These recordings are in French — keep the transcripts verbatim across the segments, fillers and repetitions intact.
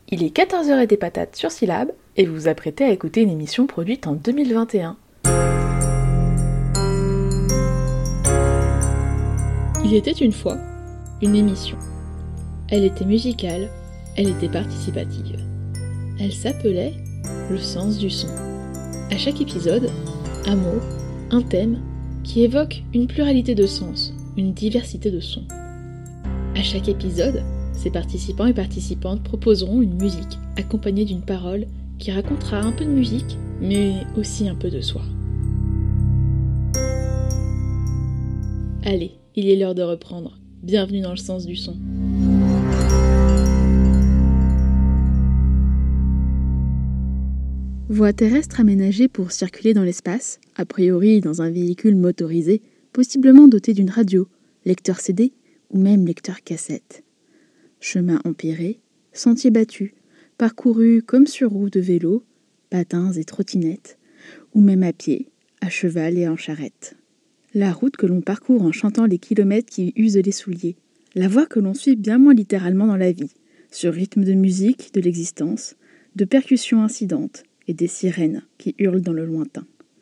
Il est quatorze heures et des patates sur Syllab et vous vous apprêtez à écouter une émission produite en deux mille vingt et un. Il était une fois une émission. Elle était musicale, elle était participative. Elle s'appelait Le sens du son. À chaque épisode, un mot, un thème qui évoque une pluralité de sens, une diversité de sons. À chaque épisode, ces participants et participantes proposeront une musique accompagnée d'une parole qui racontera un peu de musique, mais aussi un peu de soi. Allez, il est l'heure de reprendre. Bienvenue dans le sens du son. Voie terrestre aménagée pour circuler dans l'espace, a priori dans un véhicule motorisé, possiblement doté d'une radio, lecteur C D ou même lecteur cassette. Chemin empierré, sentiers battus, parcourus comme sur roue de vélo, patins et trottinettes, ou même à pied, à cheval et en charrette. La route que l'on parcourt en chantant les kilomètres qui usent les souliers, la voie que l'on suit bien moins littéralement dans la vie, sur rythme de musique, de l'existence, de percussions incidentes et des sirènes qui hurlent dans le lointain.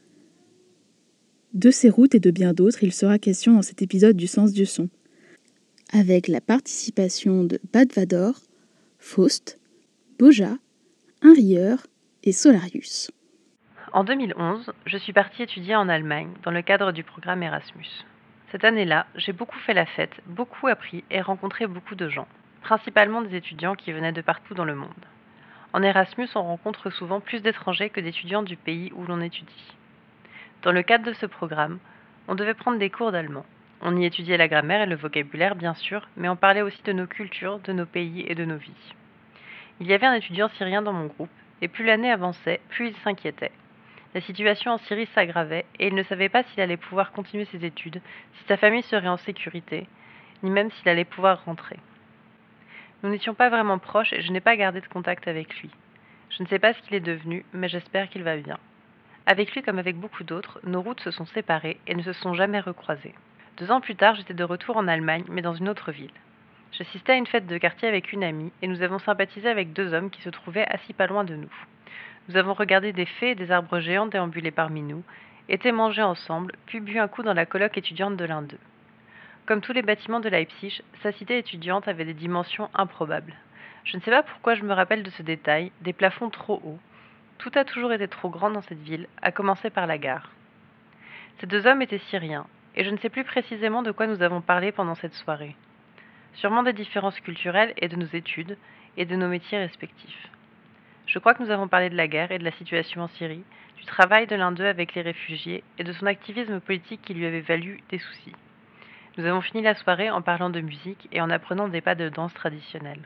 De ces routes et de bien d'autres, il sera question dans cet épisode du sens du son, avec la participation de Bad Vador, Faust, Boja, Un Rieur et Solarius. En deux mille onze, je suis partie étudier en Allemagne dans le cadre du programme Erasmus. Cette année-là, j'ai beaucoup fait la fête, beaucoup appris et rencontré beaucoup de gens, principalement des étudiants qui venaient de partout dans le monde. En Erasmus, on rencontre souvent plus d'étrangers que d'étudiants du pays où l'on étudie. Dans le cadre de ce programme, on devait prendre des cours d'allemand. On y étudiait la grammaire et le vocabulaire, bien sûr, mais on parlait aussi de nos cultures, de nos pays et de nos vies. Il y avait un étudiant syrien dans mon groupe, et plus l'année avançait, plus il s'inquiétait. La situation en Syrie s'aggravait, et il ne savait pas s'il allait pouvoir continuer ses études, si sa famille serait en sécurité, ni même s'il allait pouvoir rentrer. Nous n'étions pas vraiment proches et je n'ai pas gardé de contact avec lui. Je ne sais pas ce qu'il est devenu, mais j'espère qu'il va bien. Avec lui, comme avec beaucoup d'autres, nos routes se sont séparées et ne se sont jamais recroisées. Deux ans plus tard, j'étais de retour en Allemagne, mais dans une autre ville. J'assistais à une fête de quartier avec une amie, et nous avons sympathisé avec deux hommes qui se trouvaient assis pas loin de nous. Nous avons regardé des fées et des arbres géants déambuler parmi nous, été manger ensemble, puis bu un coup dans la coloc étudiante de l'un d'eux. Comme tous les bâtiments de Leipzig, sa cité étudiante avait des dimensions improbables. Je ne sais pas pourquoi je me rappelle de ce détail, des plafonds trop hauts. Tout a toujours été trop grand dans cette ville, à commencer par la gare. Ces deux hommes étaient syriens, et je ne sais plus précisément de quoi nous avons parlé pendant cette soirée. Sûrement des différences culturelles et de nos études, et de nos métiers respectifs. Je crois que nous avons parlé de la guerre et de la situation en Syrie, du travail de l'un d'eux avec les réfugiés, et de son activisme politique qui lui avait valu des soucis. Nous avons fini la soirée en parlant de musique et en apprenant des pas de danse traditionnels.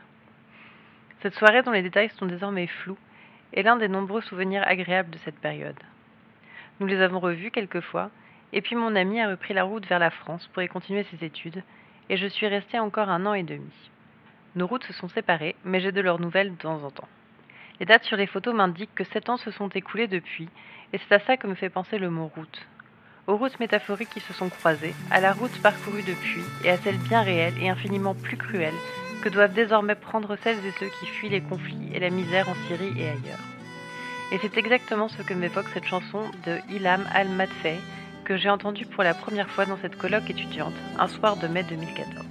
Cette soirée, dont les détails sont désormais flous, est l'un des nombreux souvenirs agréables de cette période. Nous les avons revus quelques fois, et puis mon ami a repris la route vers la France pour y continuer ses études, et je suis restée encore un an et demi. Nos routes se sont séparées, mais j'ai de leurs nouvelles de temps en temps. Les dates sur les photos m'indiquent que sept ans se sont écoulés depuis, et c'est à ça que me fait penser le mot route. Aux routes métaphoriques qui se sont croisées, à la route parcourue depuis, et à celle bien réelle et infiniment plus cruelle que doivent désormais prendre celles et ceux qui fuient les conflits et la misère en Syrie et ailleurs. Et c'est exactement ce que m'évoque cette chanson de Ilham Al-Madfay que j'ai entendue pour la première fois dans cette colloque étudiante, un soir de mai deux mille quatorze.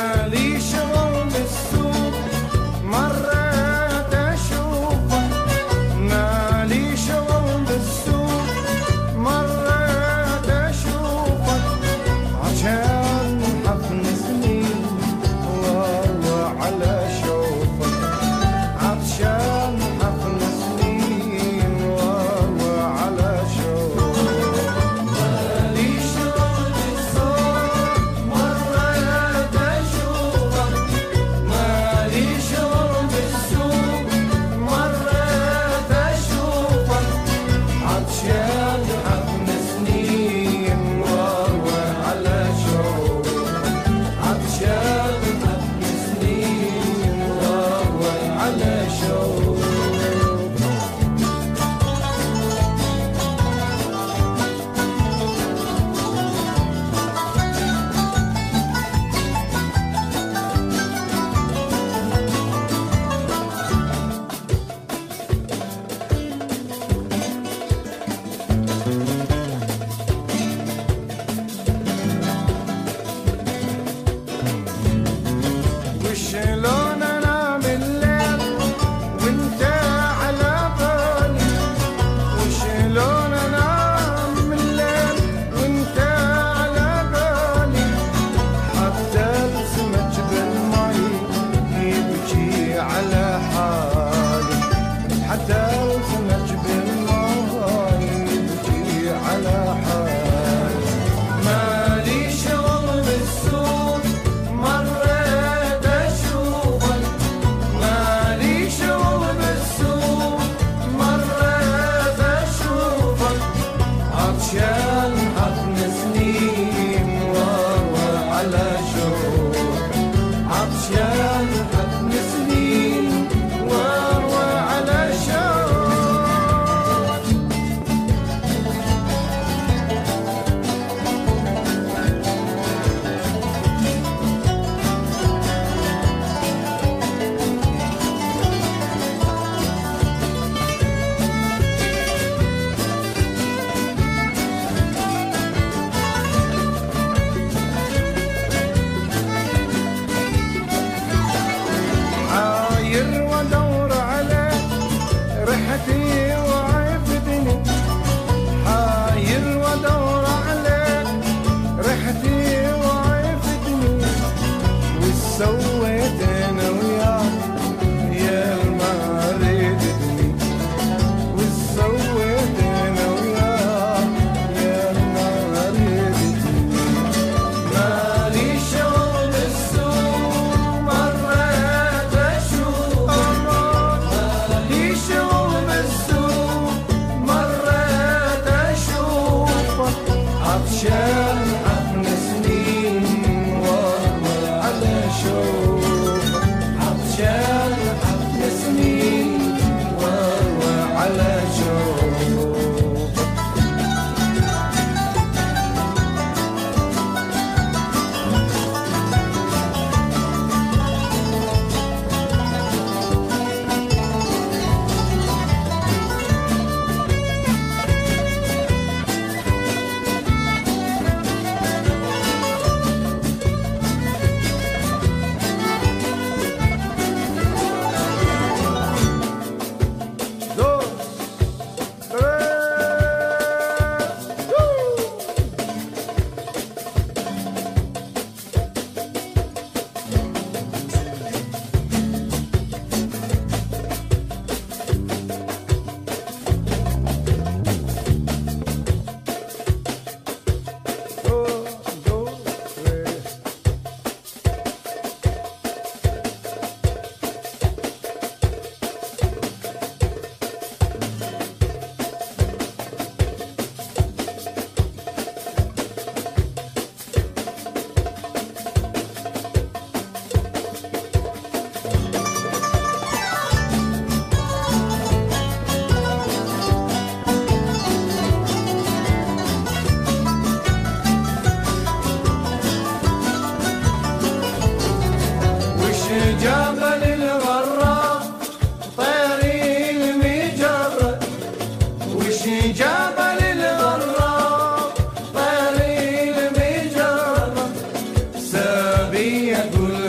Be a good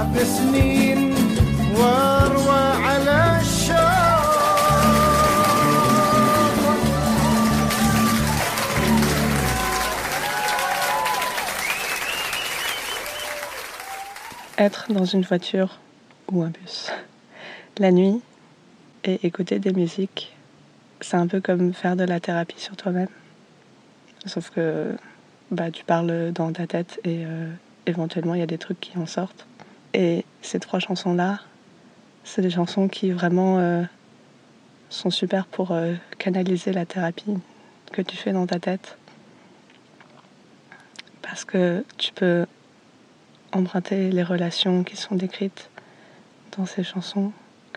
أحب سنين واروى على الشوق. Être dans une voiture ou un bus la nuit et écouter des musiques, c'est un peu comme faire de la thérapie sur toi-même. Sauf que bah, tu parles dans ta tête et euh, éventuellement il y a des trucs qui en sortent. Et ces trois chansons-là, c'est des chansons qui vraiment euh, sont super pour euh, canaliser la thérapie que tu fais dans ta tête. Parce que tu peux emprunter les relations qui sont décrites dans ces chansons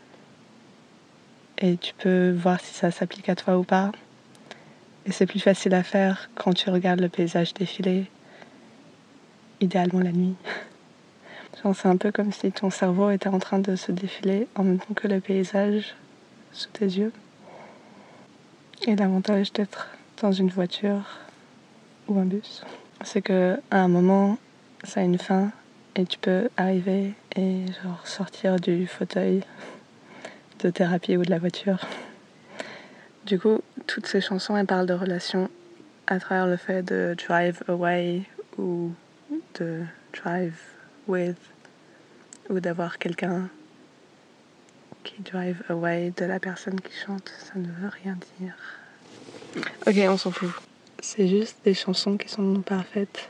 et tu peux voir si ça s'applique à toi ou pas. Et c'est plus facile à faire quand tu regardes le paysage défiler, idéalement la nuit. Genre, c'est un peu comme si ton cerveau était en train de se défiler en même temps que le paysage sous tes yeux. Et l'avantage d'être dans une voiture ou un bus, c'est que à un moment, ça a une fin et tu peux arriver et genre sortir du fauteuil de thérapie ou de la voiture. Du coup, toutes ces chansons, elles parlent de relations à travers le fait de drive away ou de drive with ou d'avoir quelqu'un qui drive away de la personne qui chante. Ça ne veut rien dire. Ok, on s'en fout. C'est juste des chansons qui sont parfaites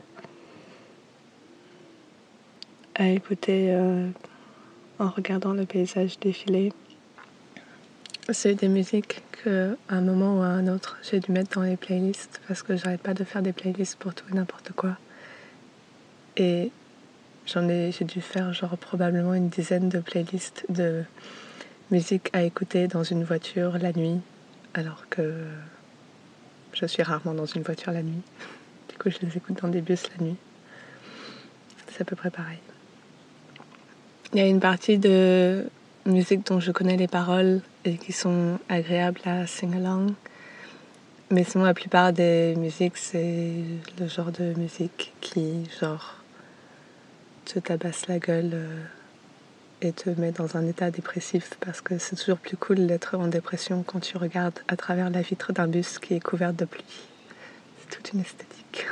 à écouter euh, en regardant le paysage défiler. C'est des musiques qu'à un moment ou à un autre, j'ai dû mettre dans les playlists parce que j'arrête pas de faire des playlists pour tout et n'importe quoi. Et j'en ai, j'ai dû faire genre probablement une dizaine de playlists de musique à écouter dans une voiture la nuit, alors que je suis rarement dans une voiture la nuit. Du coup, je les écoute dans des bus la nuit. C'est à peu près pareil. Il y a une partie de musique dont je connais les paroles et qui sont agréables à sing-along. Mais sinon, la plupart des musiques, c'est le genre de musique qui, genre, te tabasse la gueule euh, et te met dans un état dépressif parce que c'est toujours plus cool d'être en dépression quand tu regardes à travers la vitre d'un bus qui est couverte de pluie. C'est toute une esthétique.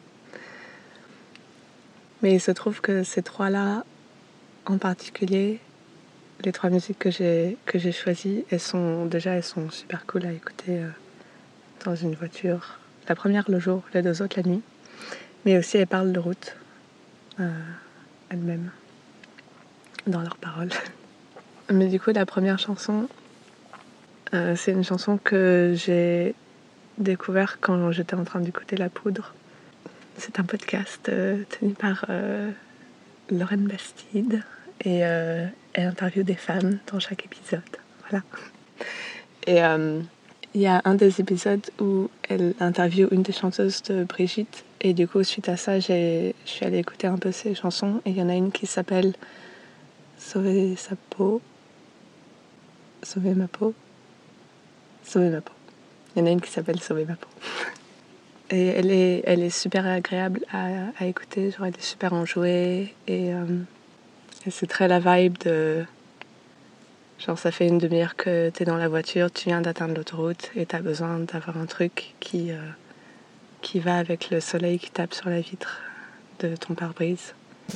Mais il se trouve que ces trois-là, en particulier, les trois musiques que j'ai, que j'ai choisies, elles sont, déjà, elles sont super cool à écouter euh, dans une voiture. La première le jour, les deux autres la nuit. Mais aussi, elles parlent de route euh, elles-mêmes, dans leurs paroles. Mais du coup, la première chanson, euh, c'est une chanson que j'ai découverte quand j'étais en train d'écouter La Poudre. C'est un podcast euh, tenu par euh, Lorraine Bastide et euh, elle interviewe des femmes dans chaque épisode. Voilà. Et il euh, y a un des épisodes où elle interviewe une des chanteuses de Brigitte et du coup, suite à ça, j'ai, je suis allée écouter un peu ses chansons et il y en a une qui s'appelle Sauver sa peau. Sauver ma peau. Sauver ma peau. Il y en a une qui s'appelle Sauver ma peau. Et elle est, elle est super agréable à, à écouter, genre elle est super enjouée et, euh, et c'est très la vibe de... Genre ça fait une demi-heure que t'es dans la voiture, tu viens d'atteindre l'autoroute et t'as besoin d'avoir un truc qui, euh, qui va avec le soleil qui tape sur la vitre de ton pare-brise.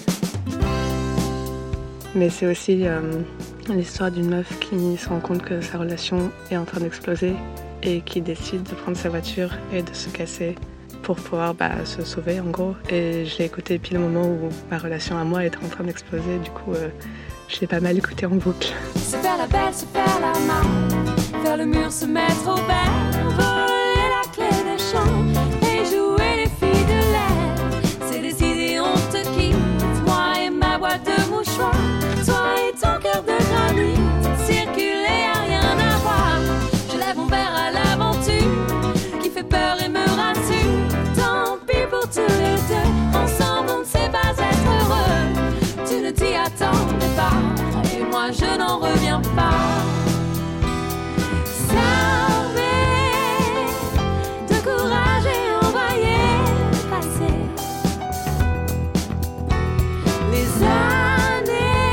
Mais c'est aussi euh, l'histoire d'une meuf qui se rend compte que sa relation est en train d'exploser et qui décide de prendre sa voiture et de se casser pour pouvoir bah, se sauver en gros. Et je l'ai écouté pile au moment où ma relation à moi était en train d'exploser, du coup euh, je l'ai pas mal écouté en boucle. Se faire la belle, se faire la main, faire le mur, se mettre au vert, voler la clé des champs et jouer les filles de l'air. C'est décidé, on te quitte, moi et ma boîte de mouchoirs, toi et ton cœur de granit, circuler à rien à voir. Je lève mon verre à l'aventure qui fait peur et me rassure. Tant pis pour tous les deux, ensemble on ne sait pas être heureux. Tu ne t'y attendais pas et moi je n'en reviens pas. Sauver de courage et envoyer passer les années.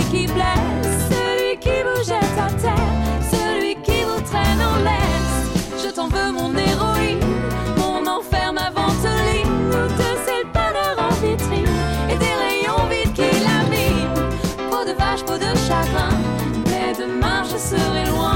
qui blesse, celui qui vous jette à terre, celui qui vous traîne en laisse. Je t'en veux mon héroïne, mon enfer, ma ventoline, nous deux c'est le bonheur en vitrine et des rayons vides qui laminent. Peau de vache, peau de chagrin, mais demain je serai loin.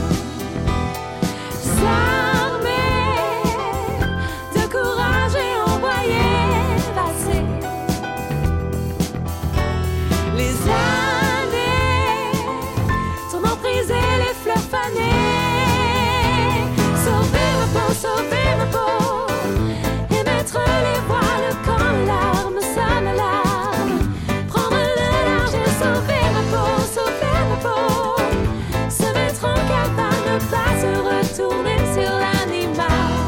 Sauver ma peau et mettre les voiles quand les larmes sonnent l'alarme. Prendre le large et sauver ma peau, sauver ma peau. Se mettre en cavale, ne pas se retourner sur l'animal.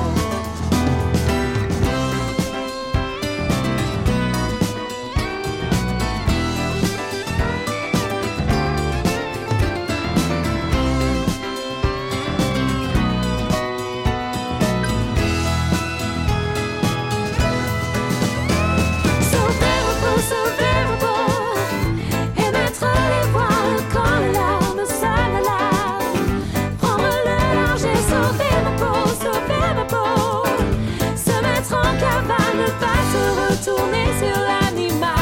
Tourner sur l'animal.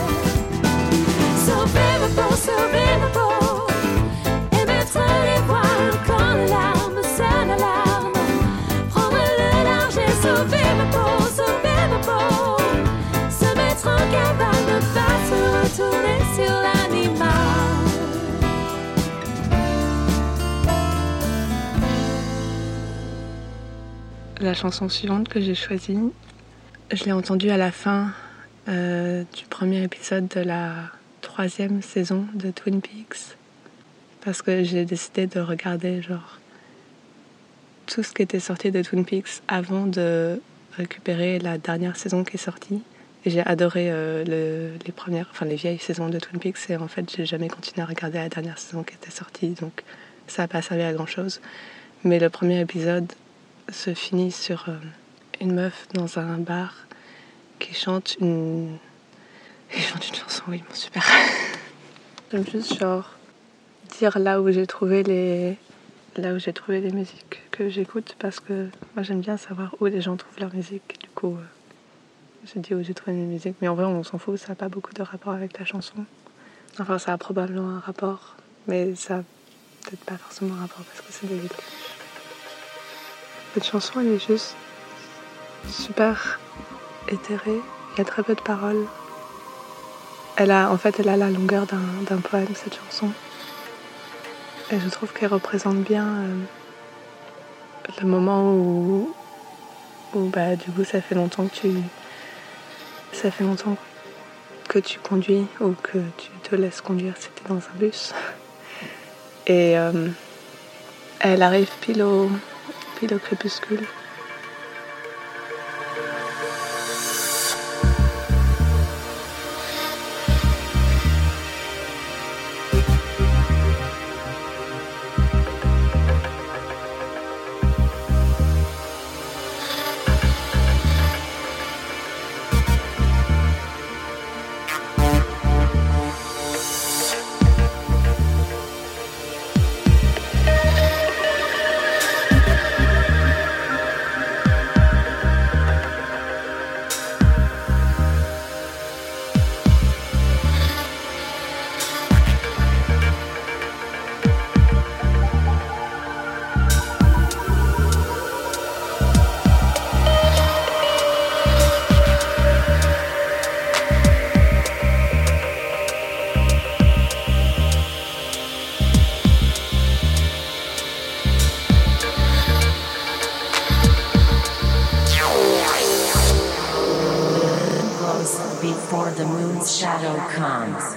Sauver ma peau, sauver ma peau et mettre les voiles quand les larmes sonnent l'alarme. Prendre le large et sauver ma peau, sauver ma peau. Se mettre en cavale, ne pas se retourner sur l'animal. La chanson suivante que j'ai choisie, je l'ai entendue à la fin euh, du premier épisode de la troisième saison de Twin Peaks, parce que j'ai décidé de regarder genre tout ce qui était sorti de Twin Peaks avant de récupérer la dernière saison qui est sortie. Et j'ai adoré euh, le, les premières, enfin les vieilles saisons de Twin Peaks, et en fait j'ai jamais continué à regarder la dernière saison qui était sortie, donc ça n'a pas servi à grand chose. Mais le premier épisode se finit sur euh, une meuf dans un bar qui chante une qui chante une chanson, oui, bon, super. J'aime juste genre dire là où j'ai trouvé les là où j'ai trouvé les musiques que j'écoute, parce que moi j'aime bien savoir où les gens trouvent leur musique. Du coup euh, je dis où j'ai trouvé mes musiques, mais en vrai on s'en fout, ça n'a pas beaucoup de rapport avec la chanson. Enfin ça a probablement un rapport, mais ça n'a peut-être pas forcément un rapport parce que c'est des... Cette chanson elle est juste super éthérée, il y a très peu de paroles. Elle a, en fait, elle a la longueur d'un, d'un poème, cette chanson. Et je trouve qu'elle représente bien euh, le moment où, où bah, du coup, ça fait longtemps que tu, ça fait longtemps que tu conduis ou que tu te laisses conduire. C'était dans un bus. Et euh, elle arrive pile au, pile au crépuscule. Before the moon's shadow comes.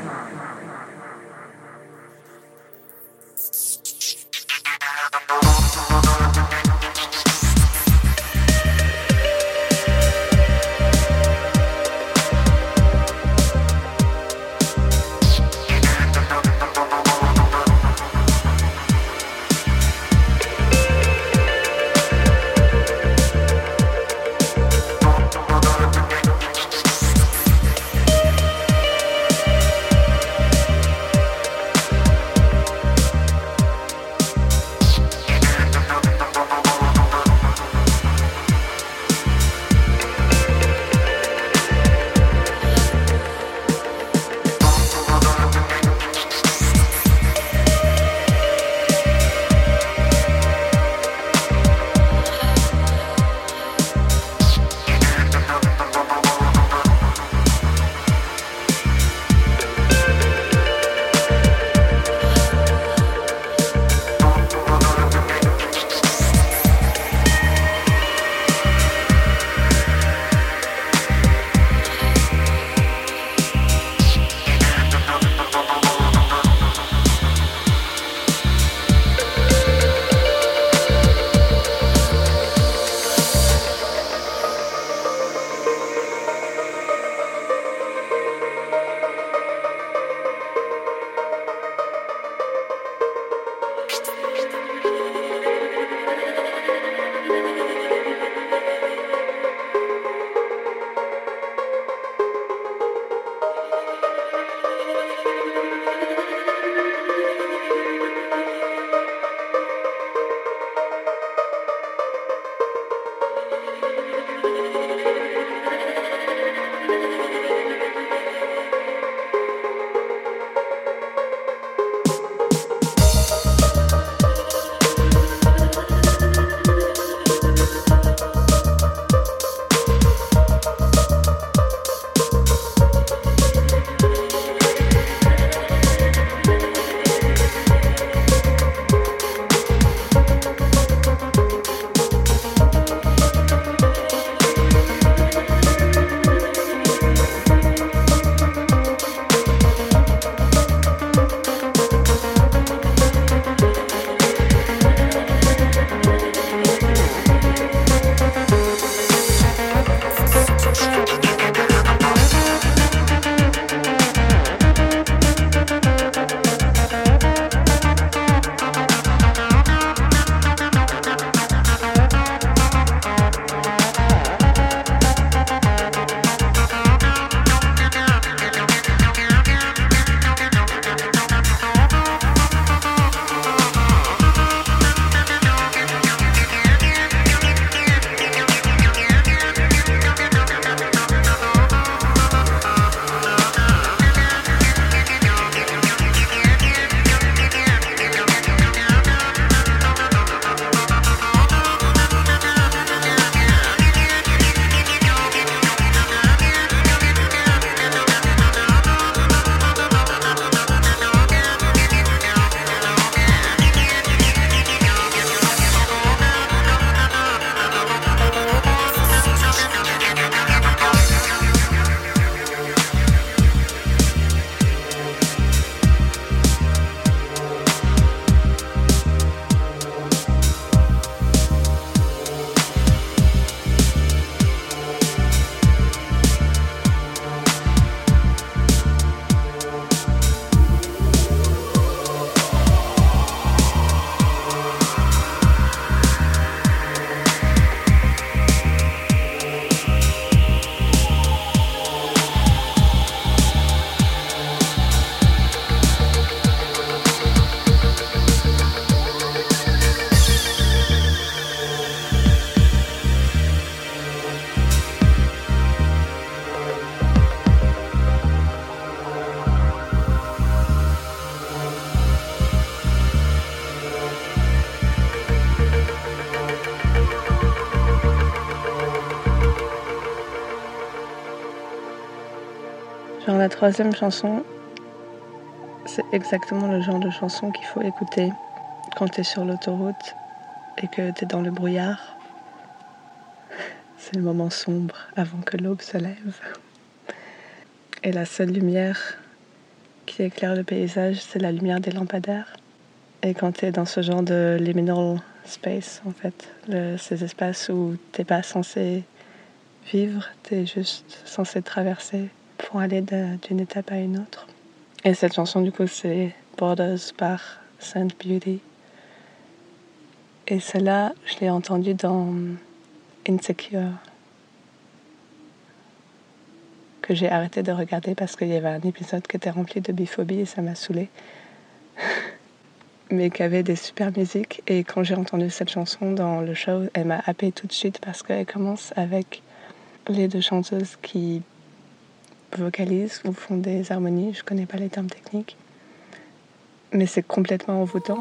la troisième chanson, c'est exactement le genre de chanson qu'il faut écouter quand tu es sur l'autoroute et que tu es dans le brouillard. C'est le moment sombre avant que l'aube se lève. Et la seule lumière qui éclaire le paysage, c'est la lumière des lampadaires. Et quand tu es dans ce genre de liminal space, en fait, le, ces espaces où tu n'es pas censé vivre, tu es juste censé traverser pour aller de, d'une étape à une autre. Et cette chanson, du coup, c'est Borders par Saint Beauty. Et celle-là, je l'ai entendue dans Insecure, que j'ai arrêté de regarder parce qu'il y avait un épisode qui était rempli de biphobie et ça m'a saoulée. Mais qui avait des super musiques. Et quand j'ai entendu cette chanson dans le show, elle m'a happée tout de suite parce qu'elle commence avec les deux chanteuses qui vocalisent ou font des harmonies. Je connais pas les termes techniques. Mais c'est complètement envoûtant.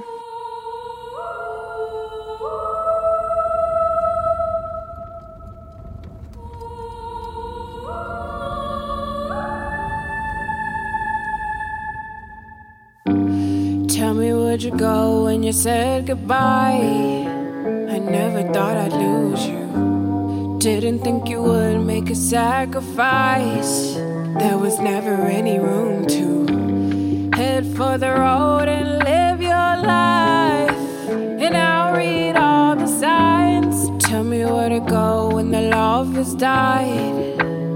Tell me, where'd you go when you said goodbye? I never thought I'd lose you. Didn't think you would make a sacrifice. There was never any room to head for the road and live your life. And I'll read all the signs. Tell me where to go when the love has died.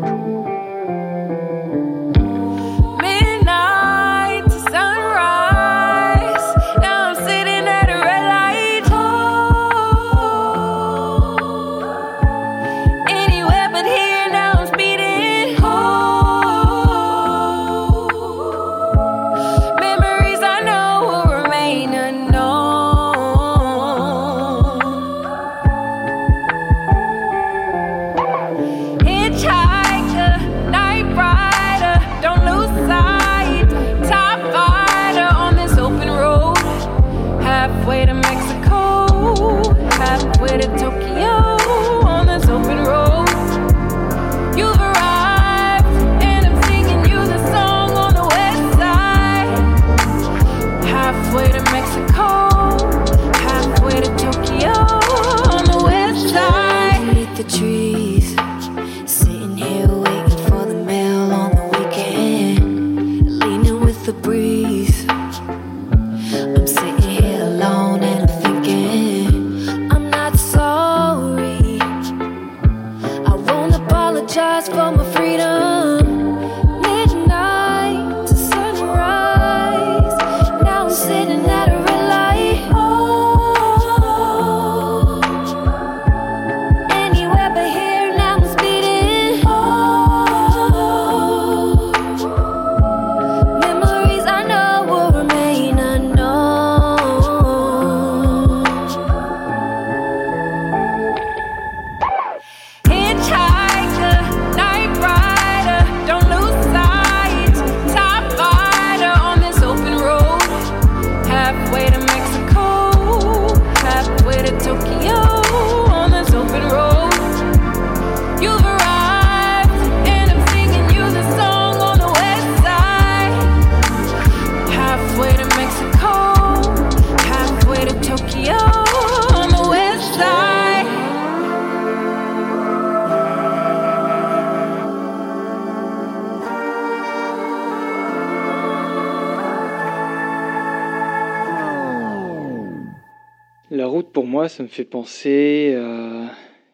La route, pour moi, ça me fait penser à,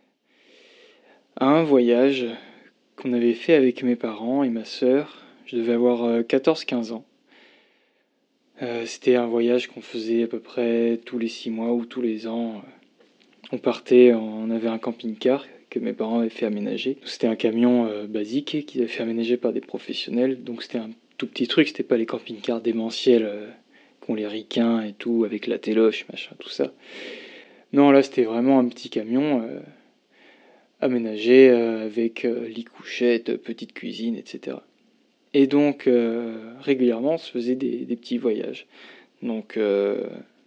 à un voyage qu'on avait fait avec mes parents et ma sœur. Je devais avoir quatorze quinze ans. Euh, c'était un voyage qu'on faisait à peu près tous les six mois ou tous les ans. On partait, on avait un camping-car que mes parents avaient fait aménager. C'était un camion euh, basique qu'ils avaient fait aménager par des professionnels. Donc c'était un tout petit truc, c'était pas les camping-cars démentiels euh, qu'ont les ricains et tout, avec la téloche, machin, tout ça. Non, là c'était vraiment un petit camion euh, aménagé euh, avec euh, lit couchette, petite cuisine, et cetera. Et donc euh, régulièrement on se faisait des, des petits voyages. Donc, euh,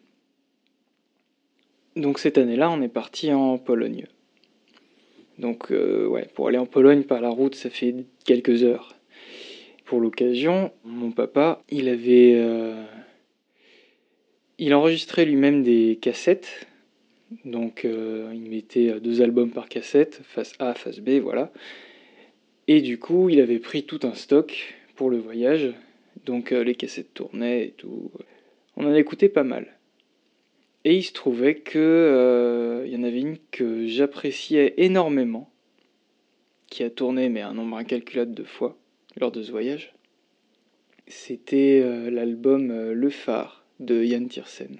donc cette année-là on est parti en Pologne. Donc euh, ouais, pour aller en Pologne par la route ça fait quelques heures. pour l'occasion, mon papa, il avait... Euh, il enregistrait lui-même des cassettes. Donc euh, il mettait deux albums par cassette, face A, face B, voilà. Et du coup, il avait pris tout un stock pour le voyage. Donc euh, les cassettes tournaient et tout. On en écoutait pas mal. Et il se trouvait que euh, il y en avait une que j'appréciais énormément, qui a tourné mais un nombre incalculable de fois lors de ce voyage. C'était euh, l'album euh, Le Phare de Yann Tiersen.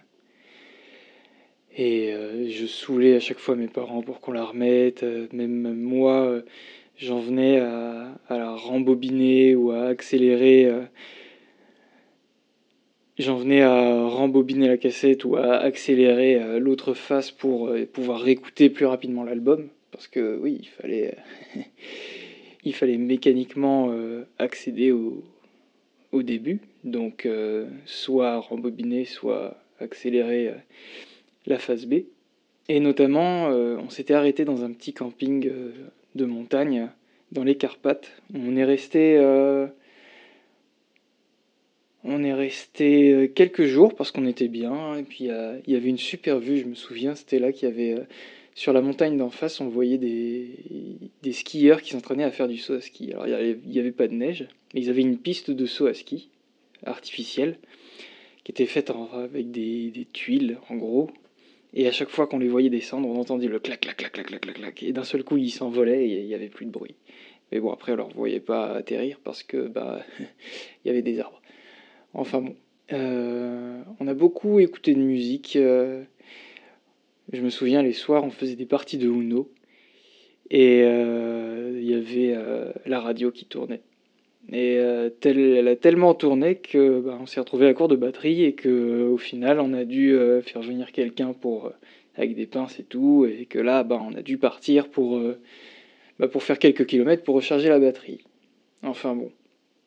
Et euh, je saoulais à chaque fois mes parents pour qu'on la remette. Euh, même moi, euh, j'en venais à, à la rembobiner ou à accélérer. Euh, j'en venais à rembobiner la cassette ou à accélérer euh, l'autre face pour euh, pouvoir réécouter plus rapidement l'album. Parce que oui, il fallait, il fallait mécaniquement euh, accéder au, au début. Donc euh, soit rembobiner, soit accélérer euh, la phase B. Et notamment, euh, on s'était arrêté dans un petit camping euh, de montagne dans les Carpates. On est resté, euh, on est resté quelques jours parce qu'on était bien. Et puis il euh, y avait une super vue, je me souviens. C'était là qu'il y avait euh, sur la montagne d'en face, on voyait des, des skieurs qui s'entraînaient à faire du saut à ski. Alors il n'y avait pas de neige, mais ils avaient une piste de saut à ski artificielle qui était faite en, avec des, des tuiles en gros. Et à chaque fois qu'on les voyait descendre, on entendait le clac, clac, clac, clac, clac, clac, clac. Et d'un seul coup, ils s'envolaient et il n'y avait plus de bruit. Mais bon, après, on ne leur voyait pas atterrir parce que bah, il y avait des arbres. Enfin bon, euh, on a beaucoup écouté de musique. Euh, je me souviens, les soirs, on faisait des parties de Uno. Et euh, il y avait euh, la radio qui tournait. Et euh, tel, elle a tellement tourné que bah, on s'est retrouvé à court de batterie et que au final on a dû euh, faire venir quelqu'un pour euh, avec des pinces et tout, et que là bah, on a dû partir pour euh, bah, pour faire quelques kilomètres pour recharger la batterie. Enfin bon.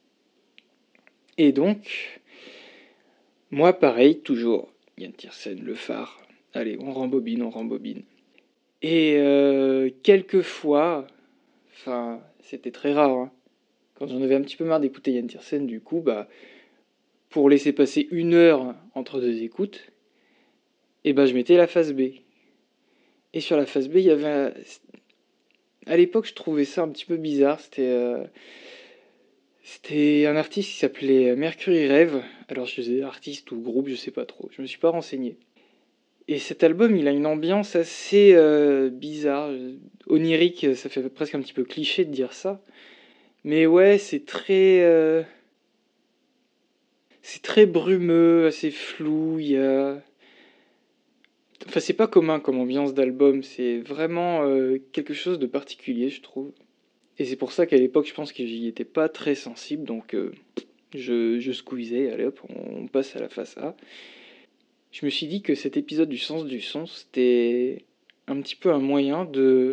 Et donc moi pareil, toujours Yann Tiersen, Le Phare. Allez, on rembobine, on rembobine. Et euh, quelquefois, enfin c'était très rare, hein, quand j'en avais un petit peu marre d'écouter Yann Tiersen, du coup, bah, pour laisser passer une heure entre deux écoutes, et bah, je mettais la phase B. Et sur la phase B, il y avait... Un... À l'époque, je trouvais ça un petit peu bizarre. C'était, euh... C'était un artiste qui s'appelait Mercury Rêve. Alors, je faisais artiste ou groupe, je sais pas trop. Je me suis pas renseigné. Et cet album, il a une ambiance assez euh, bizarre. Onirique, ça fait presque un petit peu cliché de dire ça. Mais ouais, c'est très... Euh, c'est très brumeux, assez flou, il y a... Enfin, c'est pas commun comme ambiance d'album, c'est vraiment euh, quelque chose de particulier, je trouve. Et c'est pour ça qu'à l'époque, je pense que j'y étais pas très sensible, donc euh, je, je squeezais, allez hop, on passe à la face A. Je me suis dit que cet épisode du Sens du Son, c'était un petit peu un moyen de...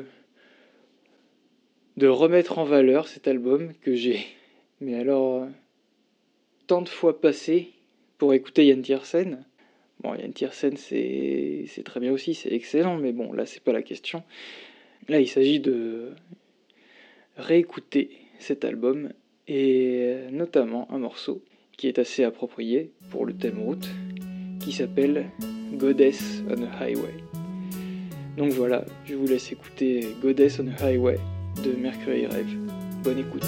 de remettre en valeur cet album que j'ai, mais alors, euh, tant de fois passé pour écouter Yann Tiersen. Bon, Yann Tiersen, c'est, c'est très bien aussi, c'est excellent, mais bon, là, c'est pas la question. Là, il s'agit de réécouter cet album, et notamment un morceau qui est assez approprié pour le thème route, qui s'appelle Goddess on a Highway. Donc voilà, je vous laisse écouter Goddess on a Highway de Mercury Rêve. Bonne écoute.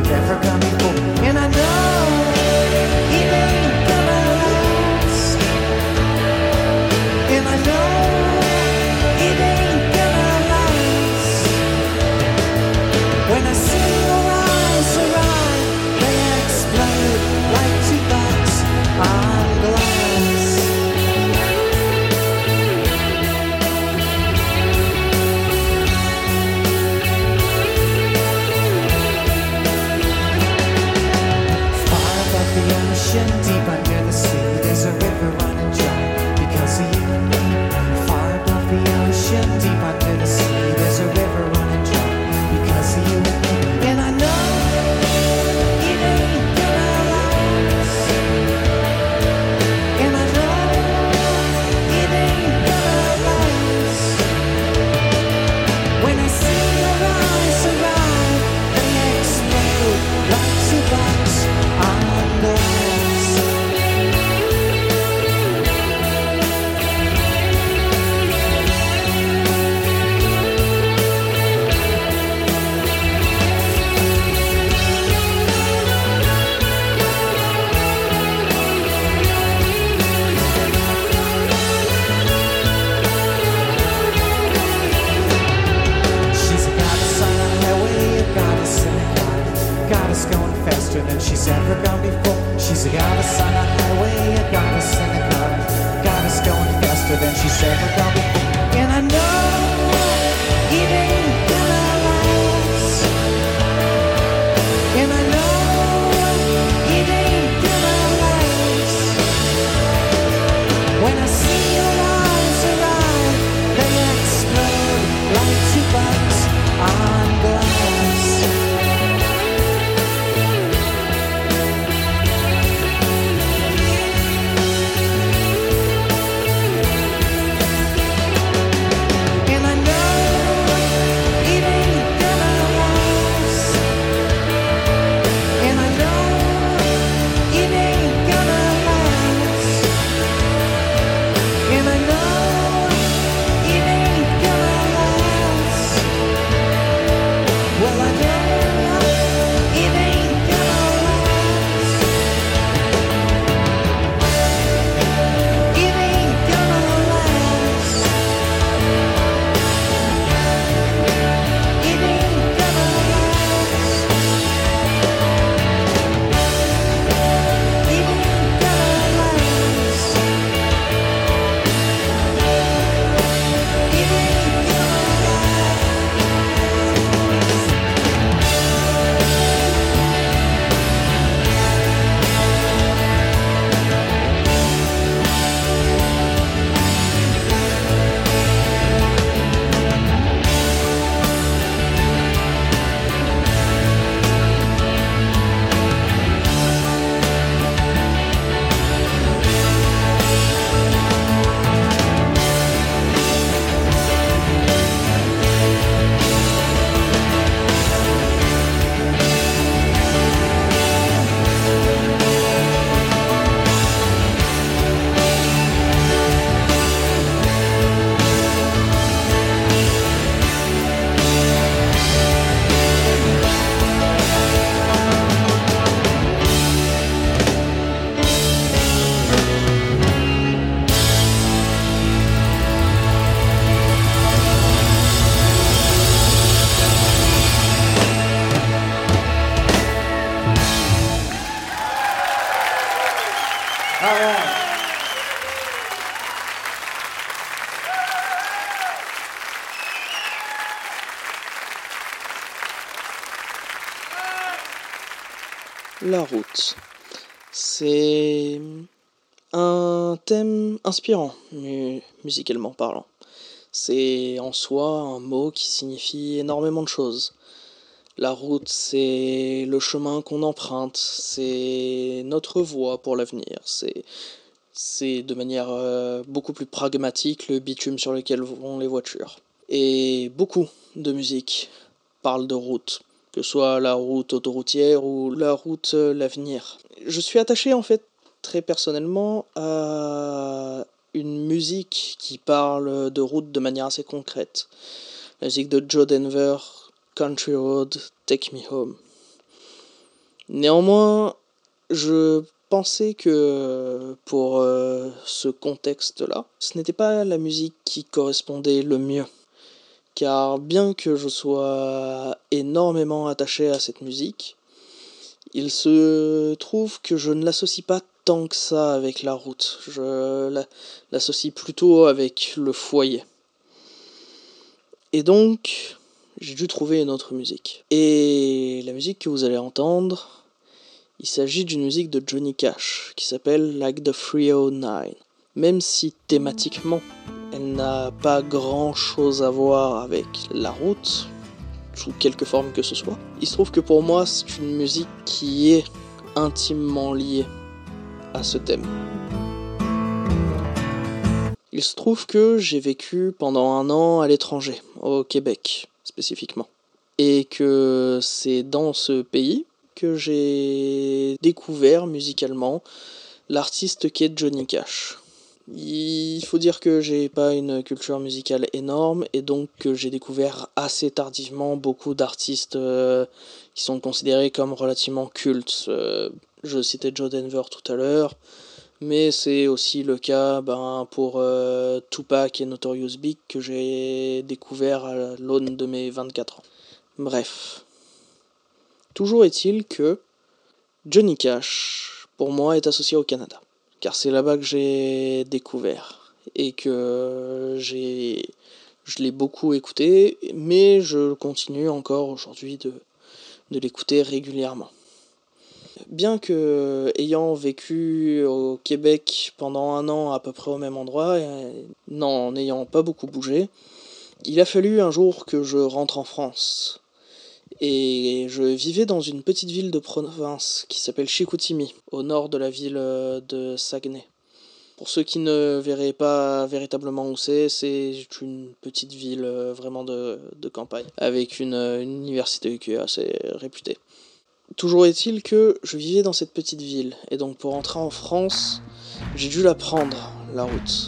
And I know it ain't gonna last. she's ever gone before. She's got us on a highway, got us in a car, got us going faster than she's ever gone before. And I know it ain't gonna last. And I know it ain't gonna last. When I see your eyes arrive, they explode like two bugs on glass. And I know it ain't gonna last. And I know it ain't gonna last. And I know it ain't gonna last. Well, I know it ain't gonna last. It ain't gonna last. It ain't gonna last. It ain't gonna last. It ain't La route. C'est un thème inspirant, mu- musicalement parlant. C'est en soi un mot qui signifie énormément de choses. La route, c'est le chemin qu'on emprunte, c'est notre voie pour l'avenir, c'est, c'est de manière euh, beaucoup plus pragmatique le bitume sur lequel vont les voitures. Et beaucoup de musique parle de route, que ce soit la route autoroutière ou la route euh, l'avenir. Je suis attaché en fait très personnellement à une musique qui parle de route de manière assez concrète. La musique de Joe Denver, Country Road, Take Me Home. Néanmoins, je pensais que pour euh, ce contexte-là, ce n'était pas la musique qui correspondait le mieux. Car bien que je sois énormément attaché à cette musique, il se trouve que je ne l'associe pas tant que ça avec la route. Je la- l'associe plutôt avec le foyer. Et donc, j'ai dû trouver une autre musique. Et la musique que vous allez entendre, il s'agit d'une musique de Johnny Cash, qui s'appelle Like the three oh nine. Même si thématiquement, elle n'a pas grand chose à voir avec la route, sous quelque forme que ce soit, il se trouve que pour moi, c'est une musique qui est intimement liée à ce thème. Il se trouve que j'ai vécu pendant un an à l'étranger, au Québec spécifiquement. Et que c'est dans ce pays que j'ai découvert musicalement l'artiste qu'est Johnny Cash. Il faut dire que j'ai pas une culture musicale énorme et donc que j'ai découvert assez tardivement beaucoup d'artistes euh, qui sont considérés comme relativement cultes. Euh, je citais Joe Denver tout à l'heure, mais c'est aussi le cas ben, pour euh, Tupac et Notorious Big que j'ai découvert à l'aune de mes vingt-quatre ans. Bref. Toujours est-il que Johnny Cash, pour moi, est associé au Canada, car c'est là-bas que j'ai découvert et que j'ai, je l'ai beaucoup écouté, mais je continue encore aujourd'hui de, de l'écouter régulièrement. Bien que, ayant vécu au Québec pendant un an à peu près au même endroit, et n'en n'ayant pas beaucoup bougé, il a fallu un jour que je rentre en France. Et je vivais dans une petite ville de province qui s'appelle Chicoutimi, au nord de la ville de Saguenay. Pour ceux qui ne verraient pas véritablement où c'est, c'est une petite ville vraiment de, de campagne, avec une, une université qui est assez réputée. Toujours est-il que je vivais dans cette petite ville, et donc pour entrer en France, j'ai dû la prendre, la route.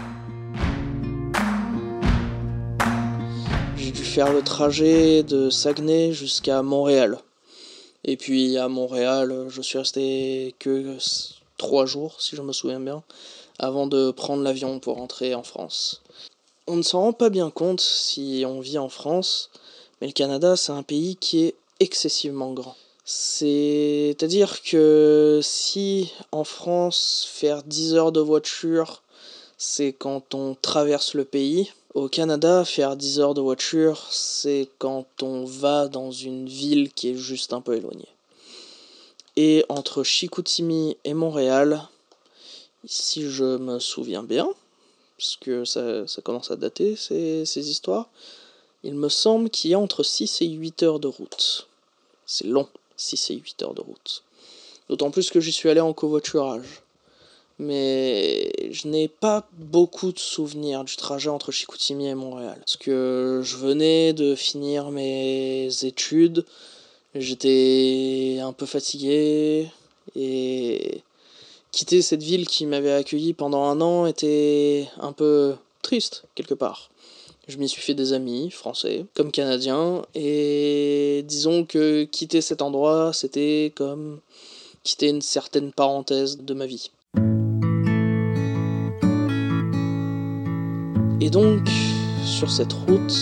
J'ai dû faire le trajet de Saguenay jusqu'à Montréal. Et puis à Montréal, je suis resté que trois jours, si je me souviens bien, avant de prendre l'avion pour rentrer en France. On ne s'en rend pas bien compte si on vit en France, mais le Canada, c'est un pays qui est excessivement grand. C'est-à-dire que si en France, faire dix heures de voiture, c'est quand on traverse le pays, au Canada, faire dix heures de voiture, c'est quand on va dans une ville qui est juste un peu éloignée. Et entre Chicoutimi et Montréal, si je me souviens bien, parce que ça, ça commence à dater ces, ces histoires, il me semble qu'il y a entre six et huit heures de route. C'est long, six et huit heures de route. D'autant plus que j'y suis allé en covoiturage. Mais je n'ai pas beaucoup de souvenirs du trajet entre Chicoutimi et Montréal. Parce que je venais de finir mes études, j'étais un peu fatigué, et quitter cette ville qui m'avait accueilli pendant un an était un peu triste, quelque part. Je m'y suis fait des amis, français, comme canadiens, et disons que quitter cet endroit, c'était comme quitter une certaine parenthèse de ma vie. Et donc, sur cette route,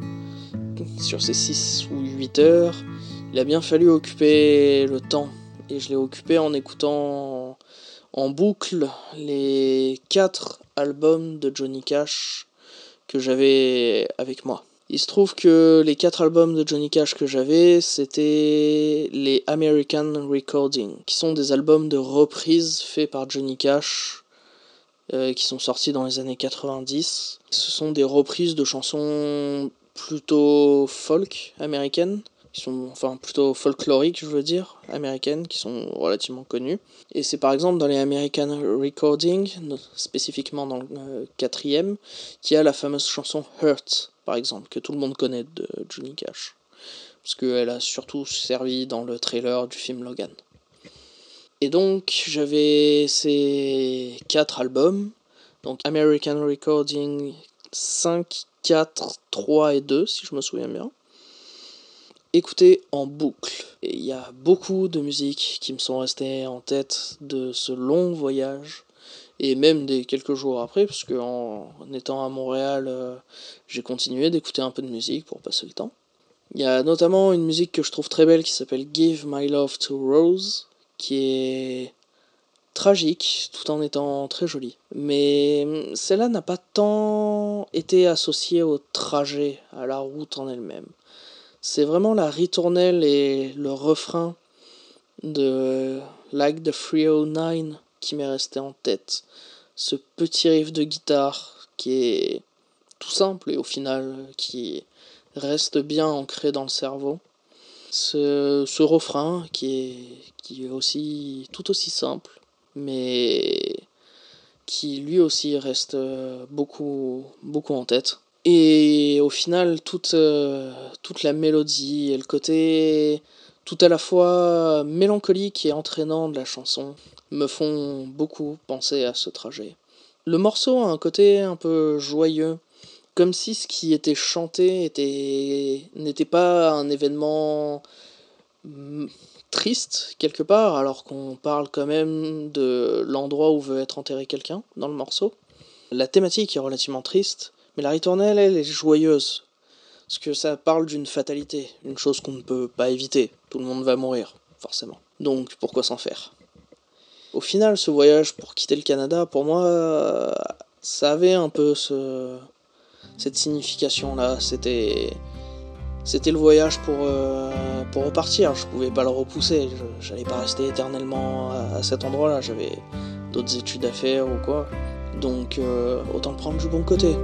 sur ces six ou huit heures, il a bien fallu occuper le temps. Et je l'ai occupé en écoutant en boucle les quatre albums de Johnny Cash que j'avais avec moi. Il se trouve que les quatre albums de Johnny Cash que j'avais, c'était les American Recording, qui sont des albums de reprises faits par Johnny Cash, Euh, qui sont sortis dans les années quatre-vingt-dix. Ce sont des reprises de chansons plutôt folk américaines, qui sont, enfin plutôt folkloriques je veux dire, américaines, qui sont relativement connues. Et c'est par exemple dans les American Recording, spécifiquement dans le euh, quatrième, qu'il y a la fameuse chanson Hurt, par exemple, que tout le monde connaît de Johnny Cash, parce qu'elle a surtout servi dans le trailer du film Logan. Et donc, j'avais ces quatre albums, donc American Recording cinq, quatre, trois et deux, si je me souviens bien, écoutés en boucle. Et il y a beaucoup de musiques qui me sont restées en tête de ce long voyage, et même des quelques jours après, parce qu'en en étant à Montréal, euh, j'ai continué d'écouter un peu de musique pour passer le temps. Il y a notamment une musique que je trouve très belle qui s'appelle Give My Love to Rose, qui est tragique tout en étant très jolie. Mais celle-là n'a pas tant été associée au trajet, à la route en elle-même. C'est vraiment la ritournelle et le refrain de Like the three oh nine qui m'est resté en tête. Ce petit riff de guitare qui est tout simple et au final qui reste bien ancré dans le cerveau. Ce, ce refrain qui est, qui est aussi tout aussi simple, mais qui lui aussi reste beaucoup, beaucoup en tête. Et au final, toute, toute la mélodie et le côté tout à la fois mélancolique et entraînant de la chanson me font beaucoup penser à ce trajet. Le morceau a un côté un peu joyeux, comme si ce qui était chanté était, n'était pas un événement triste, quelque part, alors qu'on parle quand même de l'endroit où veut être enterré quelqu'un, dans le morceau. La thématique est relativement triste, mais la ritournelle, elle, est joyeuse, parce que ça parle d'une fatalité, une chose qu'on ne peut pas éviter, tout le monde va mourir, forcément. Donc pourquoi s'en faire ? Au final, ce voyage pour quitter le Canada, pour moi, ça avait un peu ce... cette signification-là. C'était... C'était le voyage pour, euh, pour repartir. Je pouvais pas le repousser. Je, j'allais pas rester éternellement à, à cet endroit-là. J'avais d'autres études à faire ou quoi. Donc euh, autant prendre du bon côté.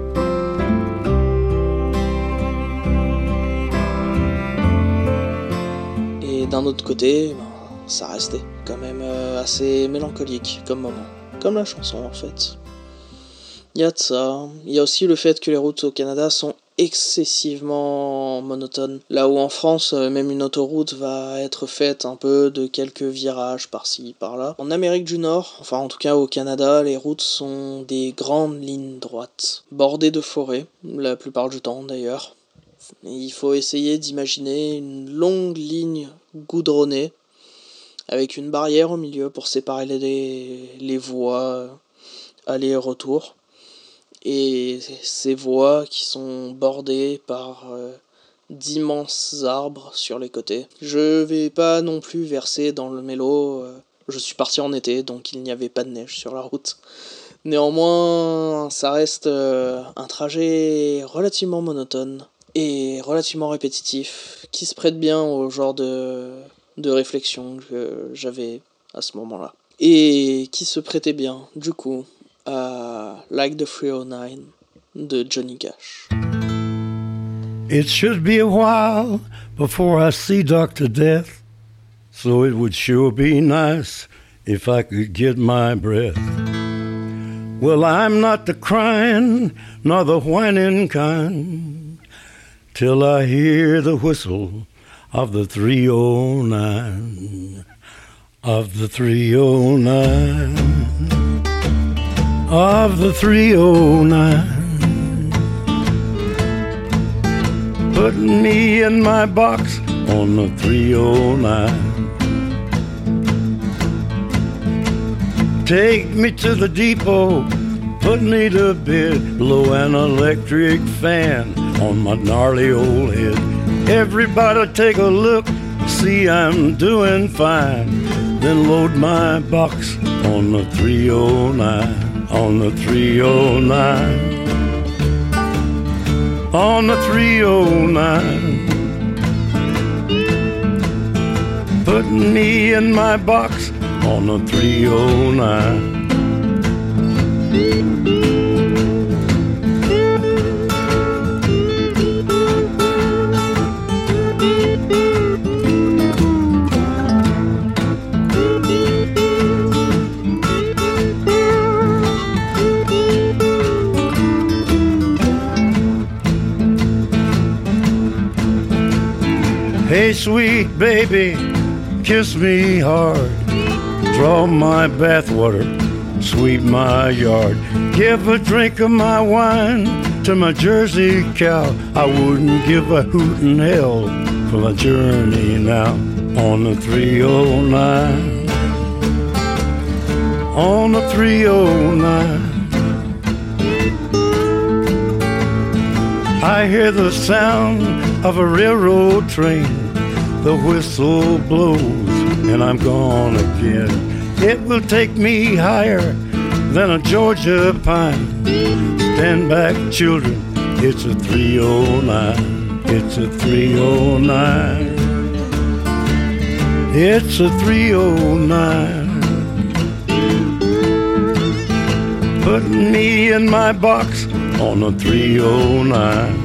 Et d'un autre côté, ben, ça restait quand même euh, assez mélancolique comme moment. Comme la chanson en fait. Il y a de ça. Il y a aussi le fait que les routes au Canada sont excessivement monotones. Là où en France, même une autoroute va être faite un peu de quelques virages par-ci, par-là. En Amérique du Nord, enfin en tout cas au Canada, les routes sont des grandes lignes droites, bordées de forêts, la plupart du temps d'ailleurs. Il faut essayer d'imaginer une longue ligne goudronnée, avec une barrière au milieu pour séparer les, les voies aller et retour. Et ces voies qui sont bordées par euh, d'immenses arbres sur les côtés. Je vais pas non plus verser dans le mélo, euh, je suis parti en été, donc il n'y avait pas de neige sur la route. Néanmoins, ça reste euh, un trajet relativement monotone et relativement répétitif, qui se prête bien au genre de, de réflexion que j'avais à ce moment-là. Et qui se prêtait bien, du coup, Uh, Like the three oh nine de Johnny Cash. It should be a while before I see Doctor Death, so it would sure be nice if I could get my breath. Well, I'm not the crying nor the whining kind, till I hear the whistle of the three oh nine, of the three oh nine. Of the three oh nine, put me in my box on the three oh nine. Take me to the depot, put me to bed, blow an electric fan on my gnarly old head. Everybody take a look, see I'm doing fine, then load my box on the three oh nine. On the three oh nine, on the three oh nine, put me in my box on the three oh nine. Hey, sweet baby, kiss me hard. Draw my bathwater, sweep my yard. Give a drink of my wine to my Jersey cow. I wouldn't give a hoot in hell for my journey now. On the three oh nine, on the three oh nine. I hear the sound of a railroad train. The whistle blows and I'm gone again. It will take me higher than a Georgia pine. Stand back, children, it's a three oh nine. It's a three oh nine. It's a three oh nine. Put me in my box on a three oh nine.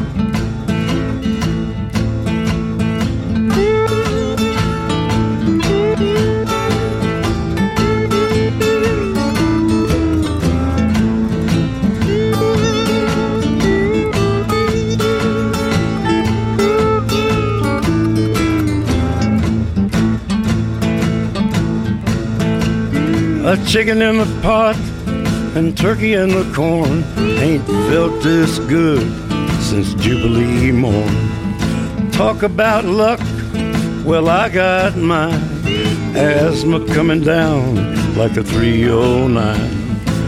A chicken in the pot and turkey in the corn ain't felt this good since Jubilee morn. Talk about luck, well I got mine. Asthma coming down like a three oh nine.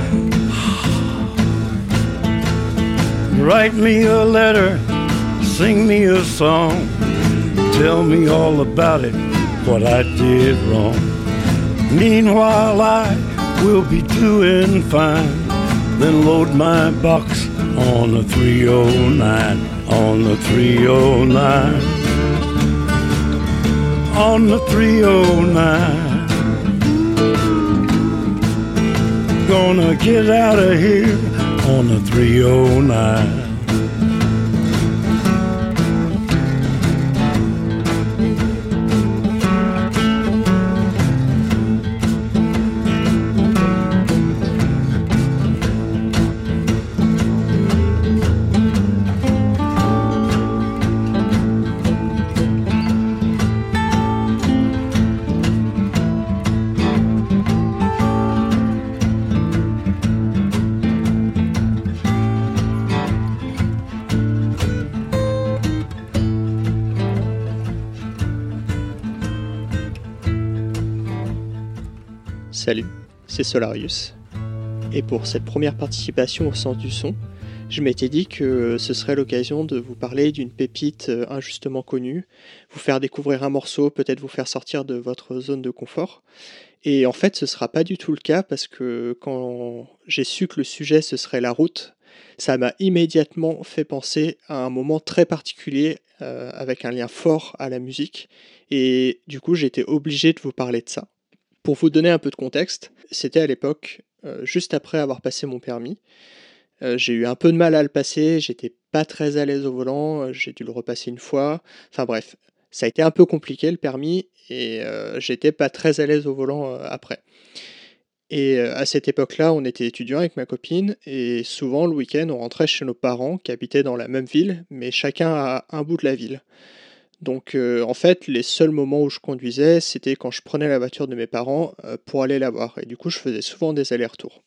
Write me a letter, sing me a song, tell me all about it what I did wrong. Meanwhile I will be doing fine. Then load my box on the three oh nine, on the three oh nine, on the three oh nine. Gonna get out of here on the three oh nine. Salut, c'est Solarius. Et pour cette première participation au Sens du Son, je m'étais dit que ce serait l'occasion de vous parler d'une pépite injustement connue, vous faire découvrir un morceau, peut-être vous faire sortir de votre zone de confort. Et en fait, ce ne sera pas du tout le cas parce que quand j'ai su que le sujet ce serait la route, ça m'a immédiatement fait penser à un moment très particulier euh, avec un lien fort à la musique. Et du coup, j'étais obligé de vous parler de ça. Pour vous donner un peu de contexte, c'était à l'époque, euh, juste après avoir passé mon permis. Euh, j'ai eu un peu de mal à le passer, j'étais pas très à l'aise au volant, euh, j'ai dû le repasser une fois. Enfin bref, ça a été un peu compliqué le permis et euh, j'étais pas très à l'aise au volant euh, après. Et euh, à cette époque-là, on était étudiants avec ma copine et souvent le week-end, on rentrait chez nos parents qui habitaient dans la même ville, mais chacun à un bout de la ville. Donc euh, en fait, les seuls moments où je conduisais, c'était quand je prenais la voiture de mes parents euh, pour aller la voir. Et du coup, je faisais souvent des allers-retours.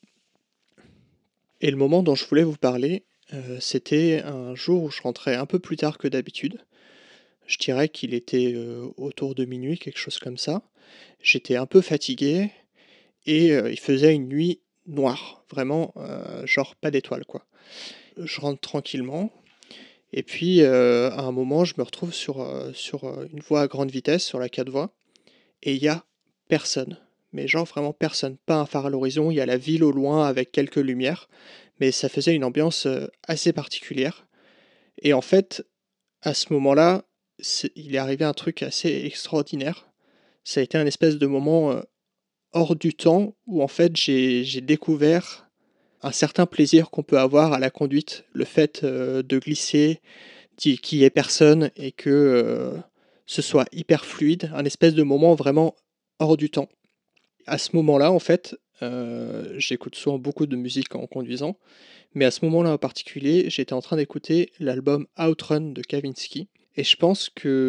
Et le moment dont je voulais vous parler, euh, c'était un jour où je rentrais un peu plus tard que d'habitude. Je dirais qu'il était euh, autour de minuit, quelque chose comme ça. J'étais un peu fatigué et euh, il faisait une nuit noire, vraiment, euh, genre pas d'étoiles quoi. Je rentre tranquillement. Et puis, euh, à un moment, je me retrouve sur, euh, sur une voie à grande vitesse, sur la quatre voies, et il y a personne. Mais genre vraiment personne. Pas un phare à l'horizon, il y a la ville au loin avec quelques lumières, mais ça faisait une ambiance euh, assez particulière. Et en fait, à ce moment-là, c'est, il est arrivé un truc assez extraordinaire. Ça a été un espèce de moment euh, hors du temps, où en fait, j'ai, j'ai découvert un certain plaisir qu'on peut avoir à la conduite, le fait euh, de glisser, qu'il n'y ait personne et que euh, ce soit hyper fluide, un espèce de moment vraiment hors du temps. À ce moment-là, en fait, euh, j'écoute souvent beaucoup de musique en conduisant, mais à ce moment-là en particulier, j'étais en train d'écouter l'album Outrun de Kavinsky, et je pense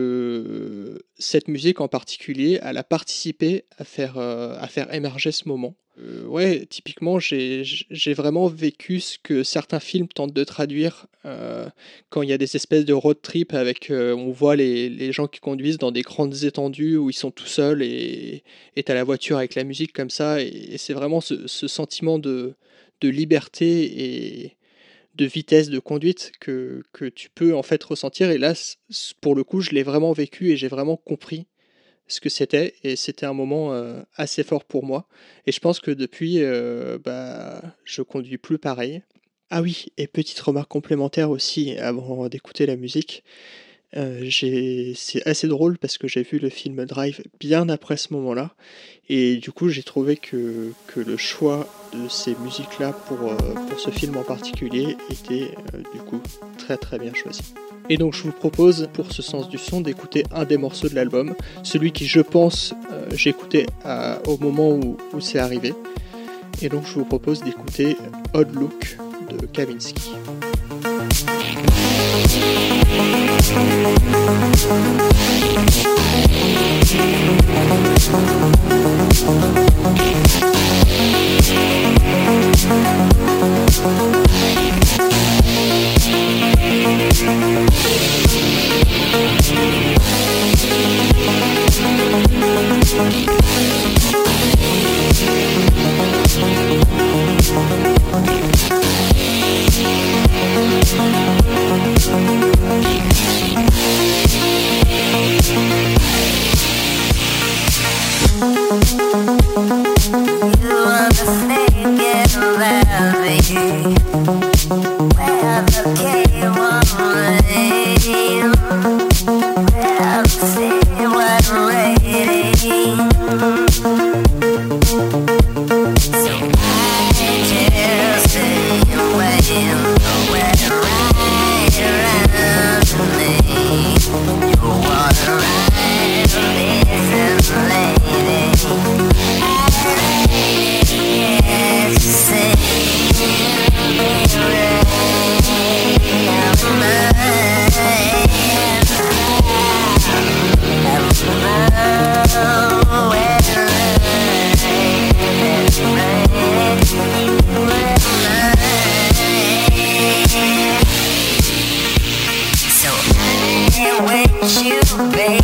que cette musique en particulier, elle a participé à faire, euh, à faire émerger ce moment. Euh, ouais, typiquement, j'ai, j'ai vraiment vécu ce que certains films tentent de traduire euh, quand il y a des espèces de road trip avec, euh, on voit les, les gens qui conduisent dans des grandes étendues où ils sont tout seuls et et t'as la voiture avec la musique comme ça, et, et c'est vraiment ce, ce sentiment de, de liberté et de vitesse de conduite que, que tu peux en fait ressentir. Et là, pour le coup, je l'ai vraiment vécu et j'ai vraiment compris ce que c'était, et c'était un moment euh, assez fort pour moi. Et je pense que depuis, euh, bah, je conduis plus pareil. Ah oui, et petite remarque complémentaire aussi, avant d'écouter la musique, euh, j'ai... c'est assez drôle parce que j'ai vu le film Drive bien après ce moment-là, et du coup j'ai trouvé que, que le choix de ces musiques-là pour, euh, pour ce film en particulier était euh, du coup très très bien choisi. Et donc je vous propose pour ce sens du son d'écouter un des morceaux de l'album, celui qui je pense euh, j'écoutais à, au moment où, où c'est arrivé. Et donc je vous propose d'écouter Odd Look de Kavinsky. We'll be right back.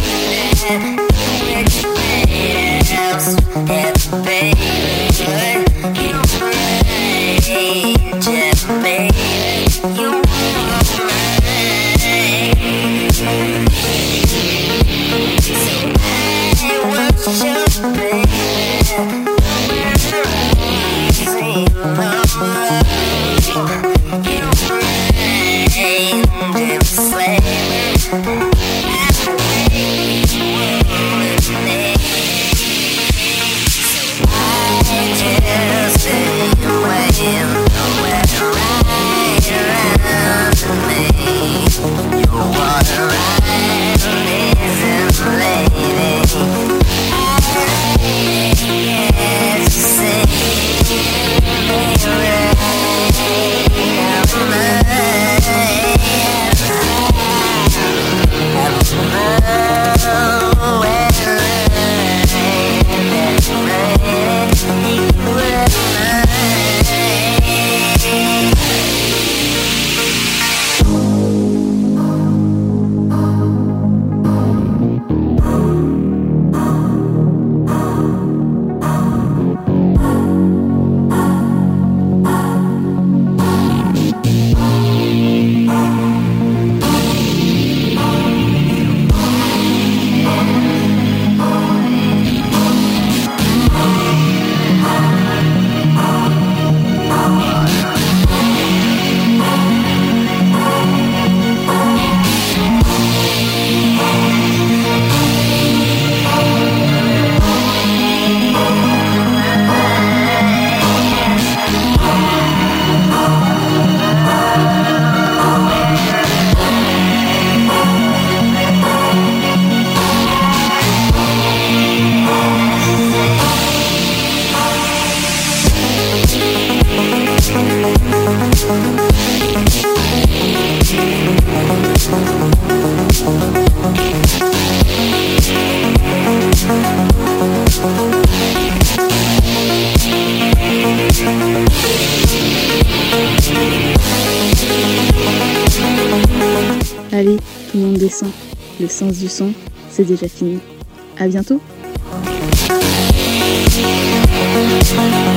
Allez, tout le monde descend. Le sens du son, c'est déjà fini. À bientôt! Thank you.